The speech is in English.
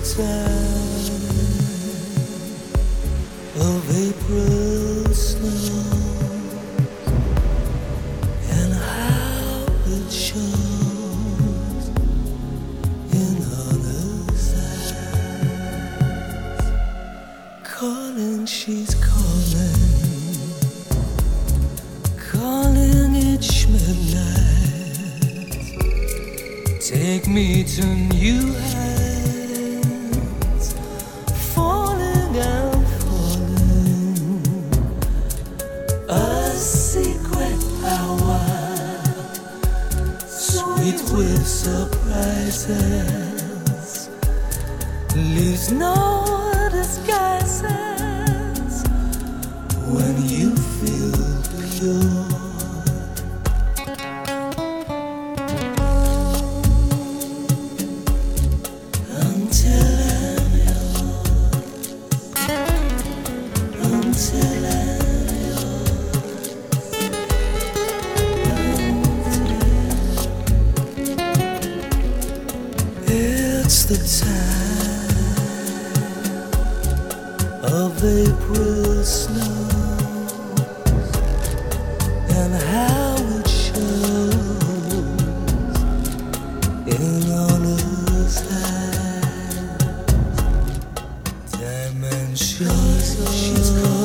time of April snow and how it shows in others' eyes. Calling, she's calling each midnight. Take me to new heights, falling and falling. A secret power, sweet with surprises, leaves no disguises when you feel pure. It's the time of April snow and how it shows in honest eyes. Dimensions she's calling.